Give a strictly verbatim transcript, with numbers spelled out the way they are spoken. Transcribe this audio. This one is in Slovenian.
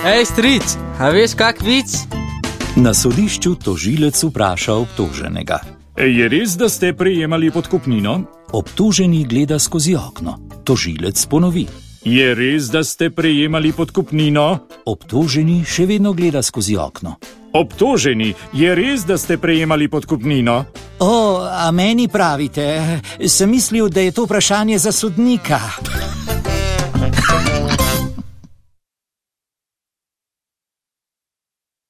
Ej, stric, a veš kak vic? Na sodišču tožilec vpraša obtoženega. Je res, da ste prejemali podkupnino? Obtoženi gleda skozi okno. Tožilec ponovi. Je res, da ste prejemali podkupnino? Obtoženi še vedno gleda skozi okno. Obtoženi, je res, da ste prejemali podkupnino? O, a meni pravite, sem mislil, da je to vprašanje za sodnika.